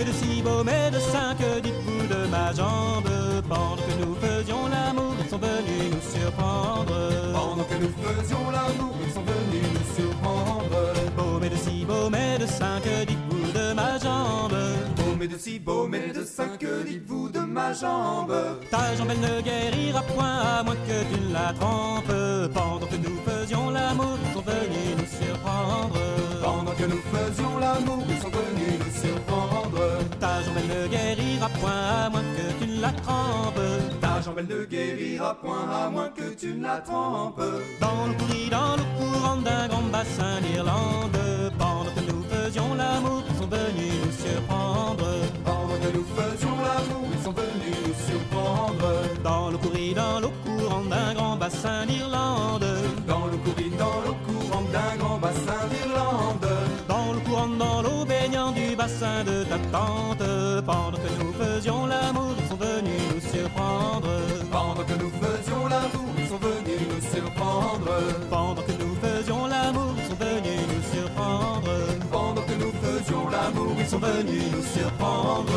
mais de si beau, mais de saint, que dites-vous de ma jambe? Pendant que nous faisions l'amour, ils sont venus nous surprendre. Pendant que nous faisions l'amour, ils sont venus nous surprendre. Beau, mais de si beau, mais de saint, que dites-vous de ma jambe? Beau, mais de si beau, mais de saint, que dites-vous de ma jambe? Ta jambe, elle ne guérira point, à moins que tu ne la trempes. Pendant que nous faisions l'amour, ils sont venus nous surprendre. Pendant que nous faisions l'amour, ils sont venus nous surprendre. Ta jambe, elle ne guérira point, à moins que tu ne la trempes. Ta jambe, elle ne guérira point, à moins que tu ne la trempes. Dans l'eau pourrie, dans l'eau courante d'un grand bassin d'Irlande. Pendant que nous faisions l'amour, ils sont venus nous surprendre. Pendant que nous faisions l'amour, ils sont venus nous surprendre. Dans l'eau pourrie, dans l'eau courante d'un grand bassin d'Irlande. Dans l'eau courie, dans l'eau courante d'un grand bassin d'Irlande. Dans l'eau courante, dans l'eau baignant du bassin de ta tante. Pendant que nous faisions l'amour, ils sont venus nous surprendre. Pendant que nous faisions l'amour, ils sont venus nous surprendre. Pendant que nous faisions l'amour, ils sont venus nous surprendre. Pendant que nous faisions l'amour, ils sont venus nous surprendre.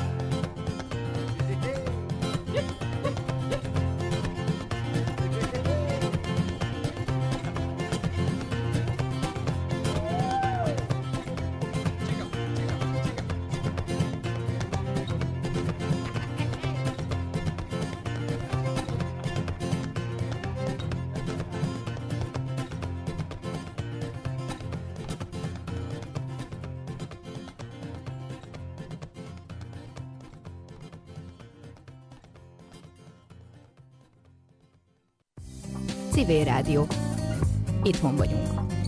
Civil Rádió. Itthon vagyunk.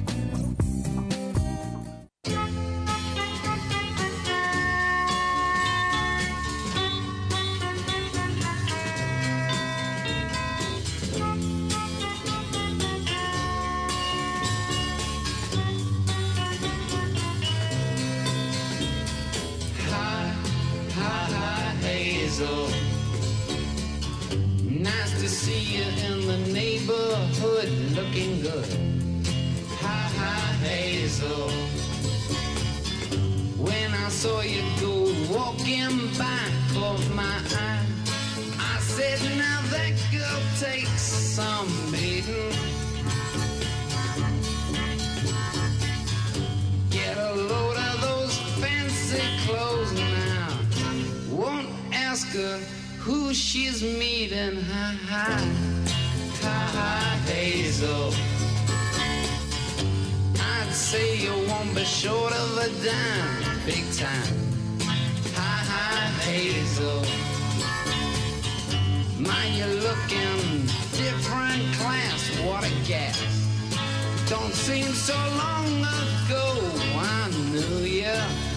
Hazel. Nice to see you in the neighborhood, looking good. Hi, hi, Hazel. When I saw you go walking by, caught my eye. I said, now that girl takes some maiden. Get a load of those fancy clothes now. Won't ask her who she's meeting. Hi, hi, hi, hi, Hazel. I'd say you won't be short of a dime, big time. Hi, hi, Hazel. My, you're looking different class, what a gas. Don't seem so long ago I knew ya.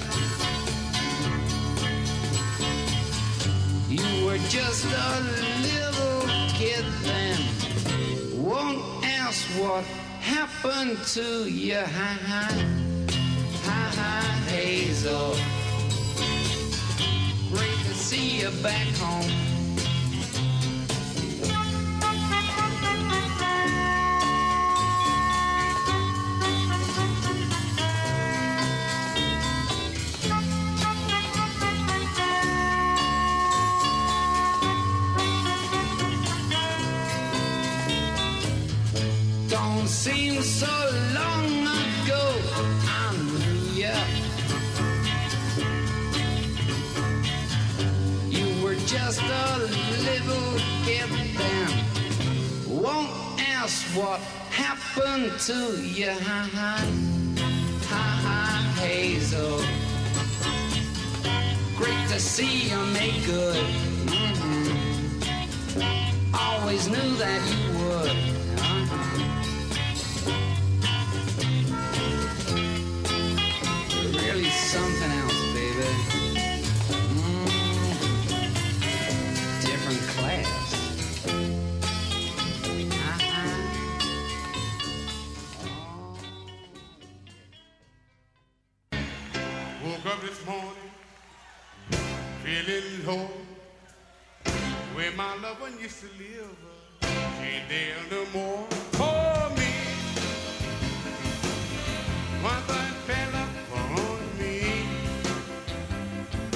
You were just a little kid then. Won't ask what happened to you. Hi, hi, hi, hi, Hazel. Great to see you back home. Don't seem so long ago I knew ya. You were just a little kid then. Won't ask what happened to you. Ha ha, ha ha, Hazel. Great to see you make good. Always knew that you would. Really something else, baby. Different class. Woke up this morning, feeling low. Where my loved one used to live, she ain't there no more. For me, one thing fell up on me.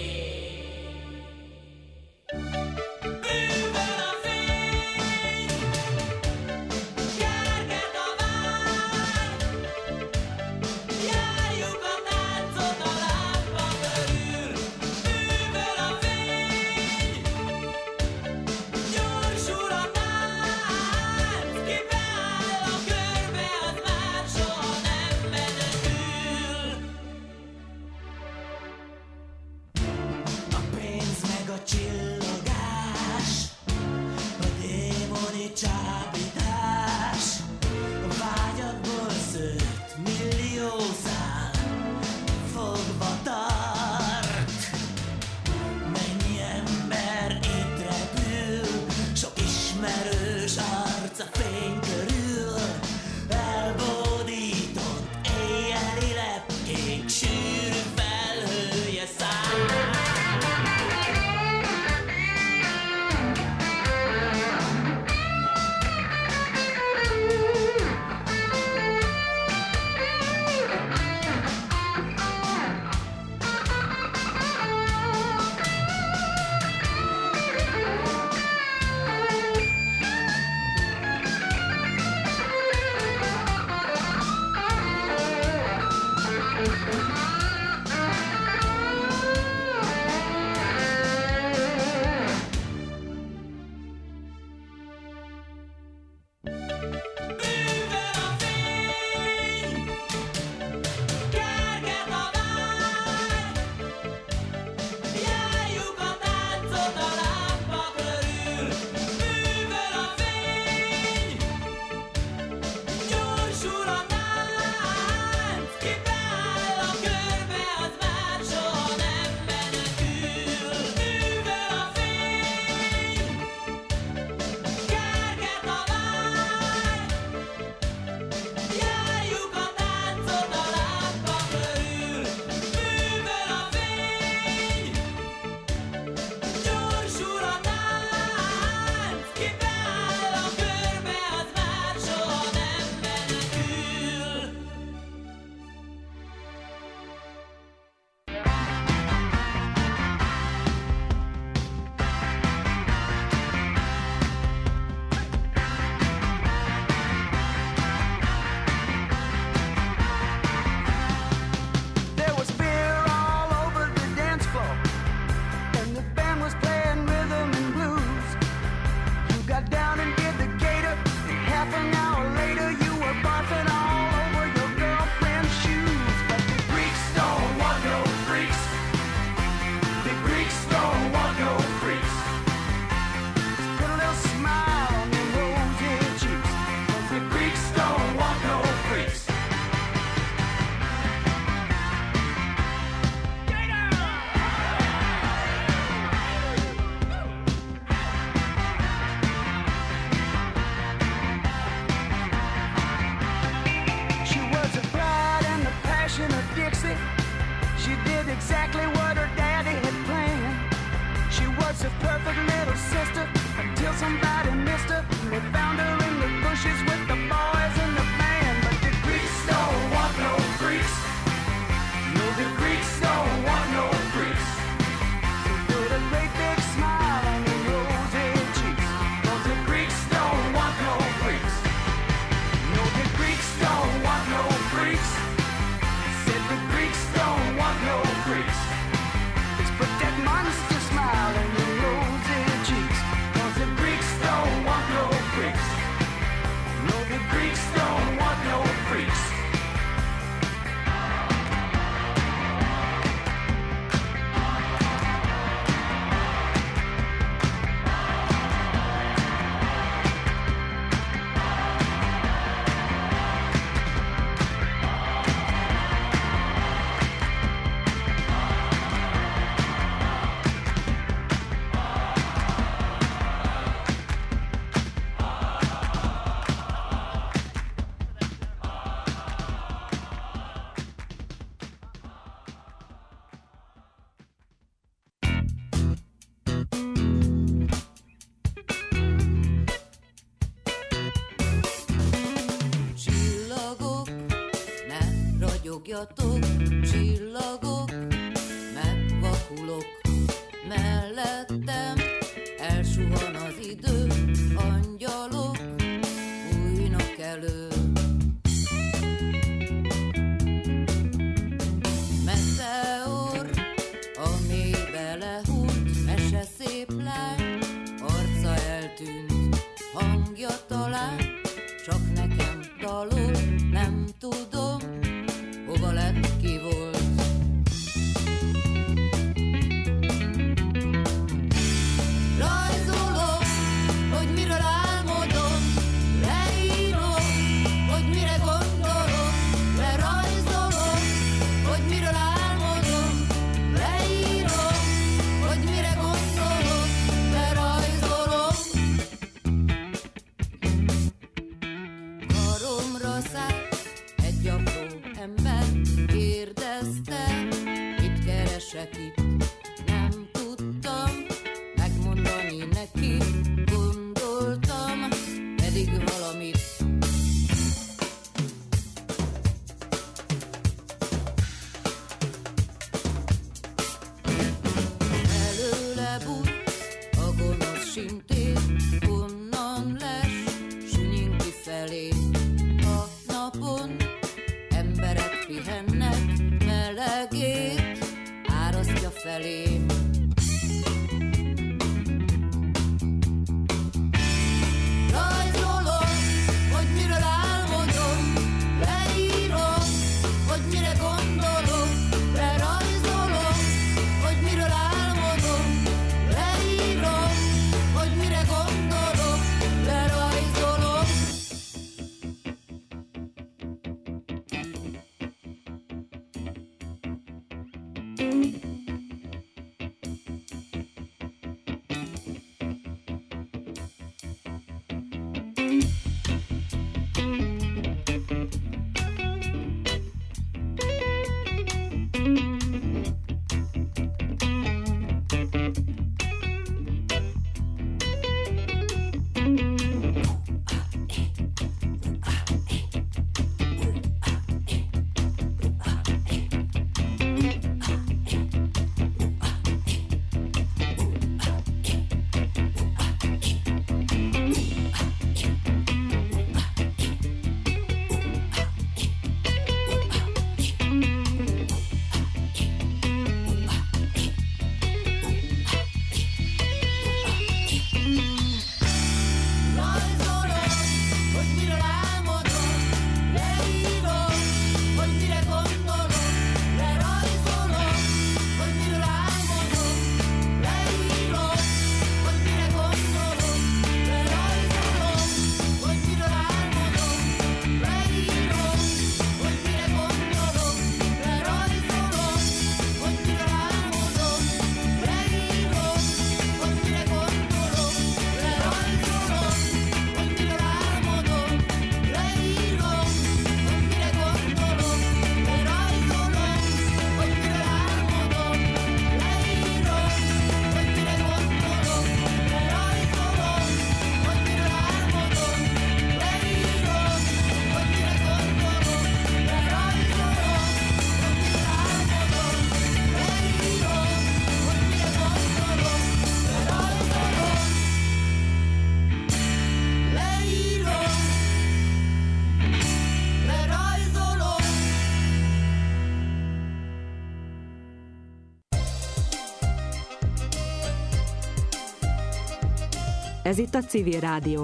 She did exactly what her daddy had planned. She was a perfect little sister until somebody missed her. And they found her in the bushes with the boys in the band. But the Greeks don't want no freaks. No, the Greeks don't want no freaks. So put a great big smile on your rosy cheeks. 'Cause the Greeks don't want no freaks. No, the Greeks don't want no freaks. Said the Greeks don't want no freaks. Let's put that monster smile on your rosy cheeks. 'Cause the Greeks don't want no freaks. No, the Greeks don't want no freaks. Csillagok, ne ragyogjatok, csillagok, megvakulok. Mellettem elsuhan az idő, angyalok bújnak elő. Meteor a mélybe lehúlt, mese szép lány, arca eltűnt, hangja talán csak nekem dalol, nem tudom, hova lett, ki volt. Rajzolom, hogy miről álmodom, leírom, hogy mire gondolok, lerajzolom, hogy miről álmodom, leírom, hogy mire gondolok, lerajzolom. Karomra szállt egy apró ember, kérdezte, mit keresek itt. Nem tudtam megmondani neki, gondoltam, pedig valamit. Előle bújt a gonosz sintér, onnan les, sunyin kifelé. A napon emberek pihennek, melegét árasztja felém. Rajzolom, hogy miről álmodom, leírom, hogy mire gondolok, lerajzolom, hogy miről álmodom, leírom, hogy mire gondolok, lerajzolom. Ez itt a Civil Rádió.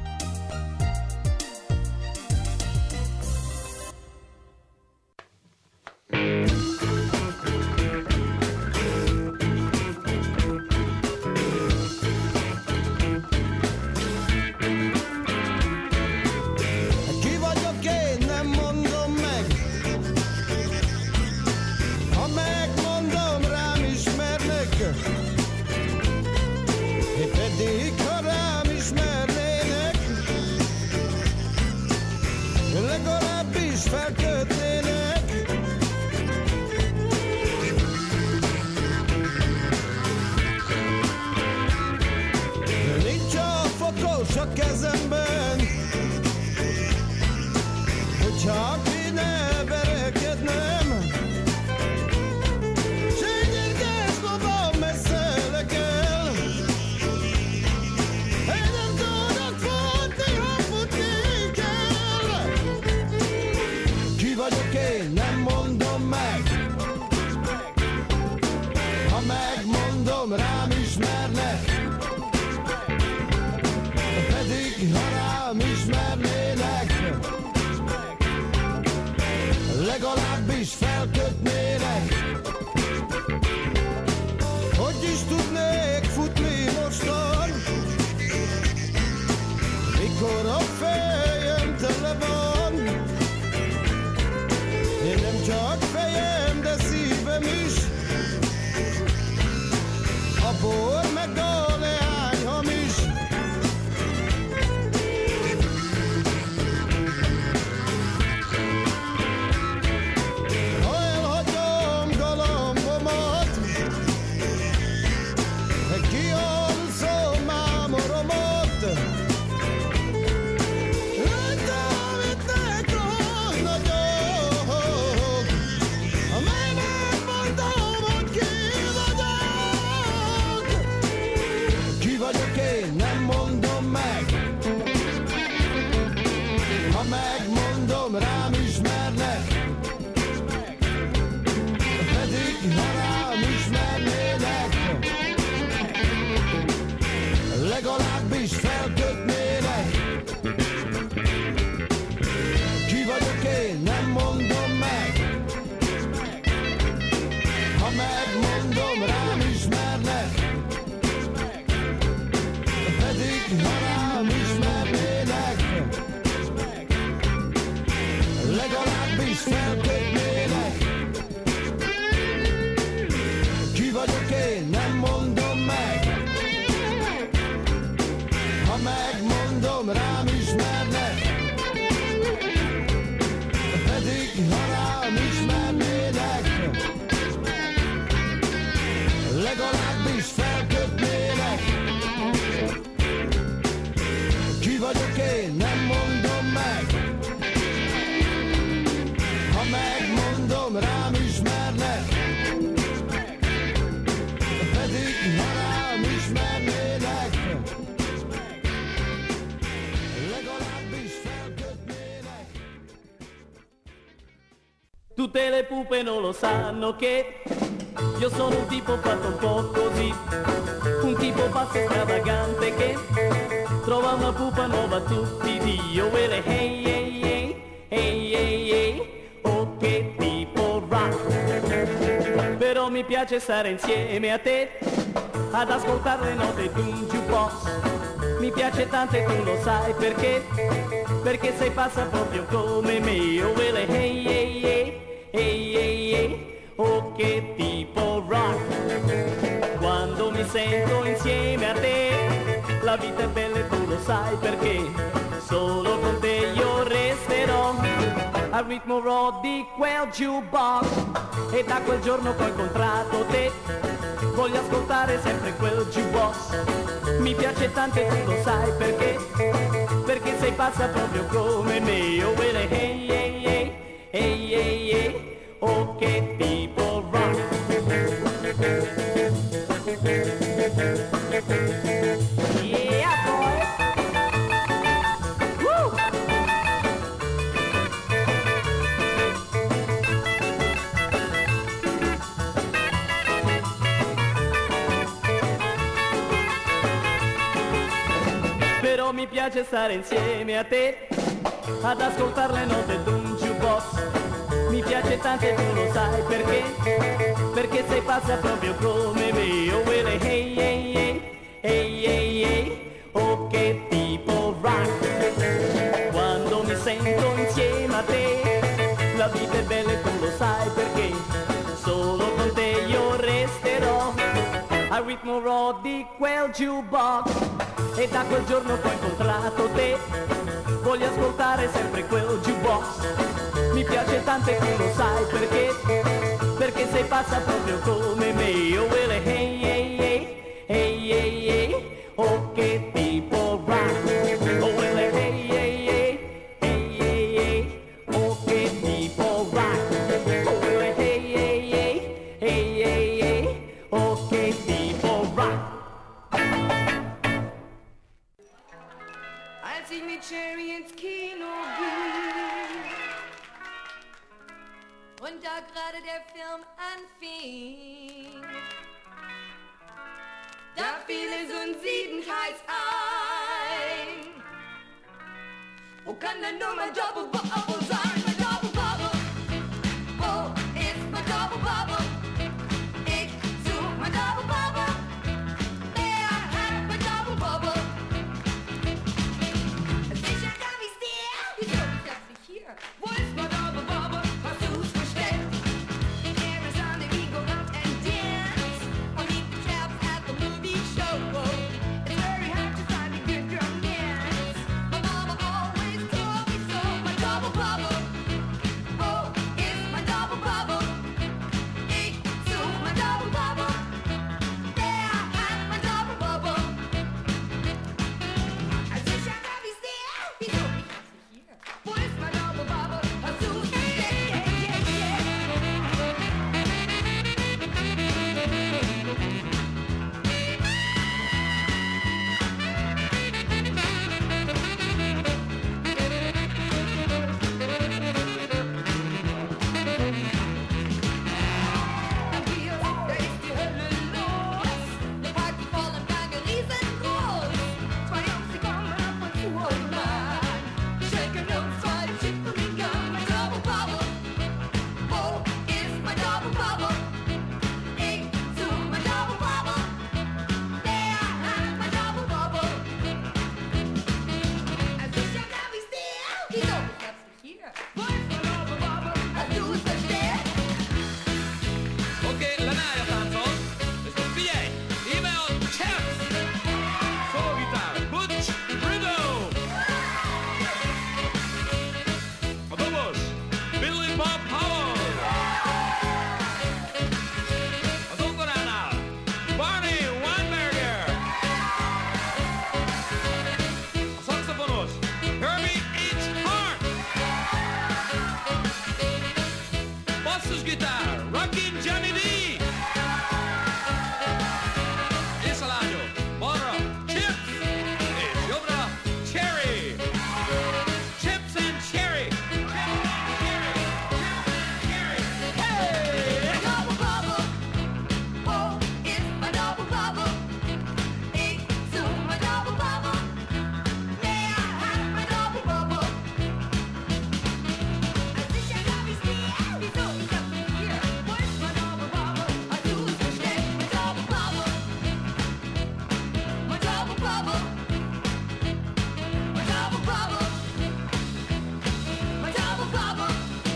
Tutte le pupe non lo sanno che io sono un tipo fatto un po' così, un tipo pazzo stravagante che trova una pupa nuova tutti i dì. Io quelle hey hey hey hey hey hey, oh che tipo rock. Però mi piace stare insieme a te ad ascoltare le note di un jukebox. Mi piace tanto e tu lo sai perché, perché sei pazza proprio come me. Io quelle hey hey hey hey hey hey, oh che tipo rock. Quando mi sento insieme a te la vita è bella e tu lo sai perché solo con te io resterò al ritmo raw di quel jukebox. E da quel giorno che ho incontrato te voglio ascoltare sempre quel jukebox. Mi piace tanto e tu lo sai perché, perché sei pazza proprio come me. Oh well, hey hey hey hey hey hey, oh che tipo rock. Yeah boy. Woo. però mi piace stare insieme a te, ad ascoltare le note d'un jukebox. Mi piace tanto e tu lo sai perché, perché sei pazza proprio come me. Oh Willie, hey, hey, hey, hey, hey, hey, oh che tipo rock. Quando mi sento insieme a te, la vita è bella e tu lo sai perché, solo con te io resterò al ritmo raw di quel jukebox. E da quel giorno che ho incontrato te, voglio ascoltare sempre quel jukebox. Mi piace tanto e tu lo sai perché, perché sei pazza proprio come me. Oh Willie, hey, hey, hey, hey, hey, hey, oh che tipo rock. Oh Willie, hey, hey, hey, hey, hey, hey, oh che tipo rock. Oh Willie, hey, hey, hey, hey, hey, hey, oh che tipo rock. Als ich mit Cherry ins Kino ging und da gerade der Film anfing, da fiel es uns siebenteils ein. Wo kann denn nur mein Double Bubble sein? Mein Double Bubble, wo ist mein Double Bubble? Ich such mein Double Bubble, wer hat mein Double Bubble? Sicher darf ich's dir, wieso ist das nicht hier? Wo ist mein Double Bubble? Hast du's versteckt? There is on the go out and dance, or meet the chaps at the movie show. It's very hard to find a good romance. My mama always told me so. My double bubble, oh, it's my double bubble. Ich such my double bubble, der hat mein double bubble. Sicher darf ich's dir, wieso ist das nicht hier? Wo ist mein double bubble? Hast du's versteckt? Da ist die Hölle los. Die Party voll im Gange riesengroß. Zwei Jungs, die kommen ab und zu und an. Shaken uns zwei Chicken-Ringer. Mein Double Bubble, wo ist mein Double Bubble? Ich such mein Double Bubble, der hat mein Double Bubble. Sicher darf ich's dir, wieso ist das nicht hier? Wo ist mein Double Bubble? Hast du's versteckt? Okej, den här är Fransson. Det står PJ, E-mail, Chaps. Sologitarr, Butch, Bruno. Och vamos, Billy Bob Howell. Och sångerna, Barney Weinberger. Och saxofonos, Herbie H. Hart. Bassusgitarr, Rockin' Johnny D. Isaladio, Moro, Chips, és jobbra Cherry. Chips and Cherry. Hey! Double bubble, oh, it's my double bubble. Ich such my double bubble, der hat my double bubble. Sicher darf ich's dir, wieso ist das nicht hier? Wo ist my double bubble? Hast du's versteckt? My double bubble, my double bubble, my double bubble, my double bubble.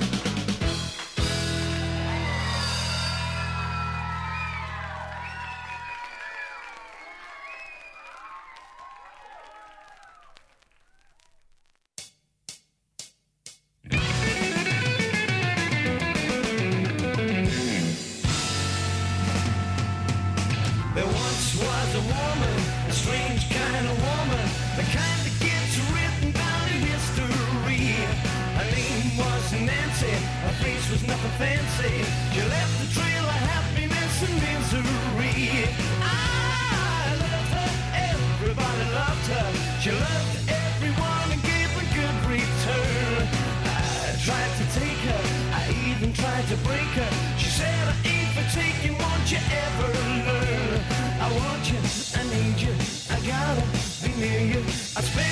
There once was a woman, a strange kind of woman, the kind that gets written down in history. Her name was Nancy, her face was nothing fancy. She left a trail of happiness and misery. I loved her, everybody loved her. She loved everyone and gave a good return. I tried to take her, I even tried to break her. She said I ain't for taking, won't you ever learn? I want you, I need you, I gotta be near you. I spend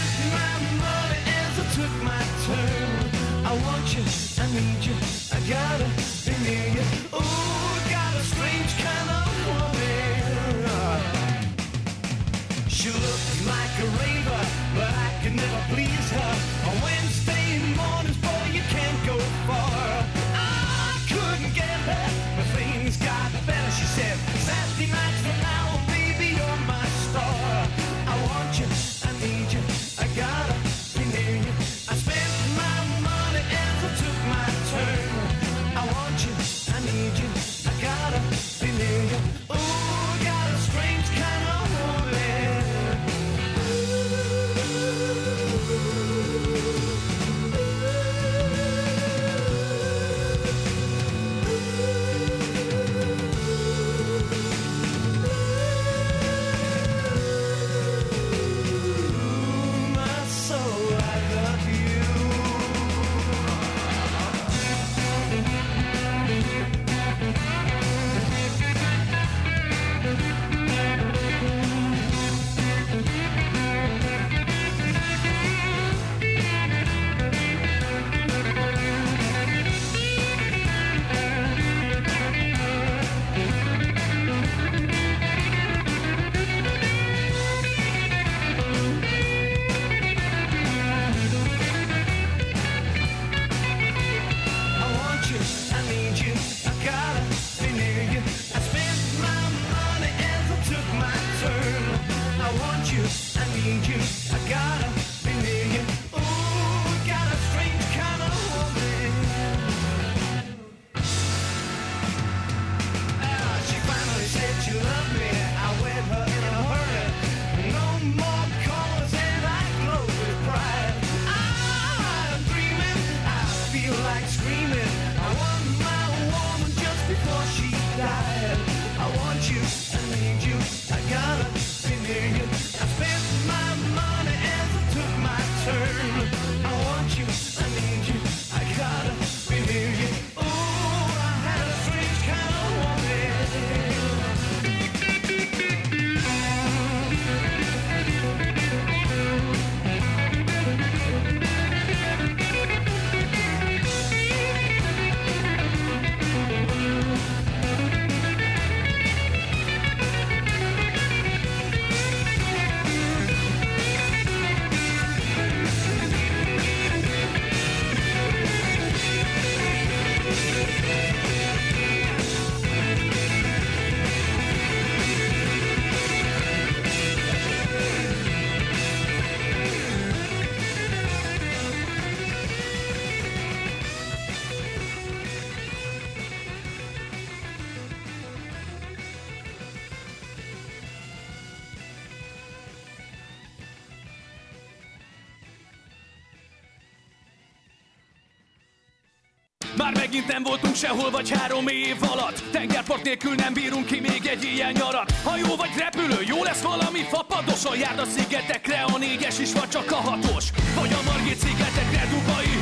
you, I need you, I gotta be near you. Ooh, got a strange kind of woman. She looks like a raver, but I can never please her. On Wednesday mornings, boy, you can't go far. I couldn't get her, but things got better. She said, Saturday nights from now, baby, you're my star. I want you, I need you, I gotta be near you. I spent my money and I took my turn. I want you, I need you, I gotta be near you. Ooh, got a strange kind of woman. Már megint nem voltunk sehol vagy 3 év alatt. Tengerpart nélkül nem bírunk ki még egy ilyen nyarat. Hajó vagy repülő, jó lesz valami fapados. A Járda szigetekre a 4-es is, vagy csak a 6-os. Vagy a Margit szigetekre, Dubai